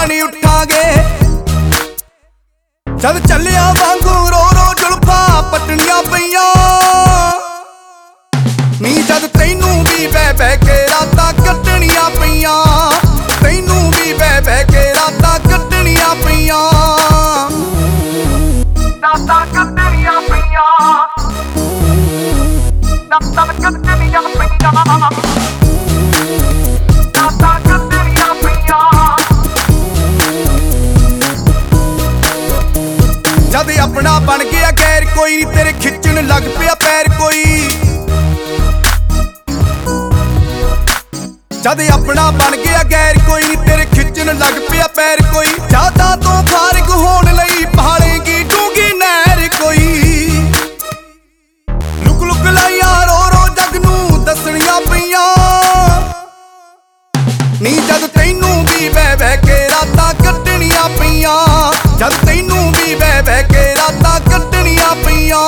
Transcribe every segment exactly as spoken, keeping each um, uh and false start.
ਨਹੀਂ ਉੱਠਾਂਗੇ। ਜਦ ਚੱਲਿਆ ਵਾਂਗੂ ਰੋ ਰੋ ਜ਼ੁਲਫਾਂ ਪੱਟਣੀਆਂ ਪਈਆਂ ਨੀ, ਜਦ ਤੈਨੂੰ ਵੀ ਬਹਿ ਬਹਿ ਕੇ ਰਾਤਾਂ ਕੱਟਣੀਆਂ ਪਈਆਂ, ਤੈਨੂੰ ਵੀ ਬਹਿ ਬਹਿ ਕੇ ਰਾਤਾਂ ਕੱਟਣੀਆਂ ਪਈਆਂ, ਰਾਤਾਂ ਕੱਟਣੀਆਂ ਪਈਆਂ, ਰਾਤਾਂ ਕੱਟਣੀਆਂ ਪਈਆਂ, ਰਾਤਾਂ ਕੱਟਣੀਆਂ ਪਈਆਂ। ਜਦ ਆਪਣਾ ਬਣ ਗਿਆ ਗੈਰ ਕੋਈ ਨੀ, ਤੇਰੇ ਖਿੱਚਣ ਲੱਗ ਪਿਆ ਪੈਰ ਕੋਈ। ਜਦ ਆਪਣਾ ਬਣ ਗਿਆ ਗੈਰ ਕੋਈ ਨੀ, ਤੇਰੇ ਖਿੱਚਣ ਲੱਗ ਪਿਆ ਪੈਰ ਕੋਈ। ਜ਼ਿਆਦਾ ਤੋਂ ਫਾਰਗ ਹੋਣ ਲਈ ਪਹਾੜੇਗੀ ਡੂੰਗੀ ਨਹਿਰ ਕੋਈ। ਲੁਕ ਲੁਕ ਲਾਈਆਂ ਰੋ ਰੋ ਜੱਗ ਨੂੰ ਦੱਸਣੀਆਂ ਪਈਆਂ ਨੀ, ਜਦ ਤੈਨੂੰ ਵੀ ਬਹਿ ਬਹਿ ਕੇ ਰਾਤਾਂ ਕੱਟਣੀਆਂ ਪਈਆਂ, ਜਦ ਤੈਨੂੰ ਵੀ ਬਹਿ ਬਹਿ ਕੇ ਰਾਤਾਂ ਕੱਟਣੀਆਂ ਪਈਆਂ।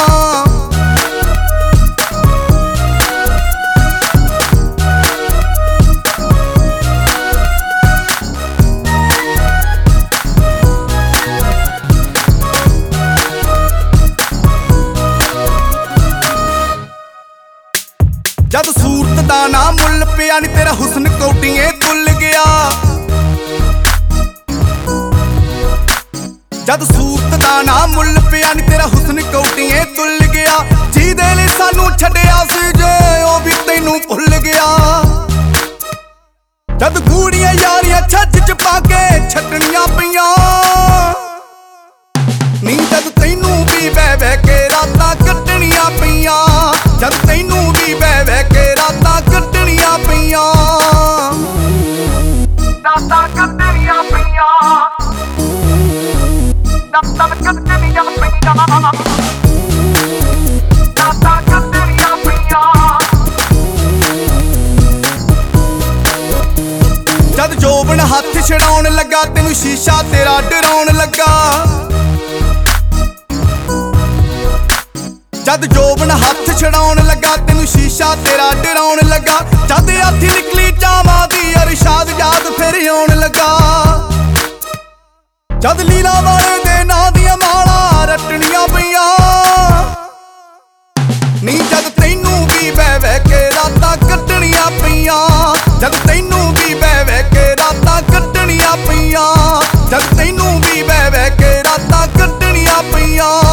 ਜਦ ਸੂਰਤ ਦਾ ਨਾ ਮੁੱਲ ਪਿਆ ਨੀ, ਤੇਰਾ ਹੁਸਨ ਕੌਡੀਏ ਤੁੱਲ ਗਿਆ। ਜਦ ਸੂਰਤ ਦਾ ਨਾ ਮੁੱਲ ਪਿਆ ਨੀ, ਤੇਰਾ ਹੁਸਨ ਕੌਡੀਏ ਤੁੱਲ ਗਿਆ। ਜਿਹਦੇ ਲਈ ਸਾਨੂੰ ਛੱਡਿਆ ਸੀ ਜੇ ਉਹ ਵੀ ਤੈਨੂੰ ਭੁੱਲ ਗਿਆ। ਜਦ ਗੂੜੀਆਂ ਯਾਰੀਆਂ ਛੱਜ ਚ ਪਾ ਕੇ ਛੱਡਣੀਆਂ ਪਈਆਂ ਨੀ, ਜਦ ਤੈਨੂੰ ਵੀ ਬਹਿ ਬਹਿ ਕੇ ਰਾਤਾਂ ਕੱਟਣੀਆਂ ਪਈਆਂ, ਜਦ ਤੈਨੂੰ ਵੀ ਬਹਿ ਬਹਿ ਕੇ ਰਾਤਾਂ ਕੱਟਣੀਆਂ ਪਈਆਂ, ਰਾਤਾਂ ਕੱਟਣੀਆਂ ਪਈਆਂ, ਰਾਤਾਂ ਕੱਟਣੀਆਂ ਪਈਆਂ, ਰਾਤਾਂ ਕੱਟਣੀਆਂ ਪਈਆਂ। ਜਦ ਜੋਬਨ ਹੱਥ ਛਡਾਉਣ ਲੱਗਾ, ਤੈਨੂੰ ਸ਼ੀਸ਼ਾ ਤੇਰਾ ਡਰਾਉਣ ਲੱਗਾ। ਜਦ ਜੋਬਨ ਹੱਥ ਛਡਾਉਣ ਲੱਗਾ, ਤੈਨੂੰ ਸ਼ੀਸ਼ਾ ਤੇਰਾ ਡਰਾਉਣ ਲੱਗਾ। ਜਦ ਹੱਥ ਨਿਕਲੀ ਚਾਵਾਂ ਦੀ ਅਰਸ਼ਾਦ ਯਾਦ ਫਿਰ ਆਉਣ ਲੱਗਾ। ਜਦ ਲੀਲਾ ਵਾਲੇ ਦੇ ਨਾਂ ਦੀਆਂ ਮਾਲਾਂ ਰੱਟਣੀਆਂ ਪਈਆਂ ਨੀ, ਜਦ ਤੈਨੂੰ ਵੀ ਬਹਿ ਬਹਿ ਕੇ ਰਾਤਾਂ ਕੱਟਣੀਆਂ ਪਈਆਂ, ਜਦ ਤੈਨੂੰ ਵੀ ਬਹਿ ਬਹਿ ਕੇ ਰਾਤਾਂ ਕੱਟਣੀਆਂ ਪਈਆਂ, ਜਦ ਤੈਨੂੰ ਵੀ ਬਹਿ ਬਹਿ ਕੇ ਰਾਤਾਂ ਕੱਟਣੀਆਂ ਪਈਆਂ।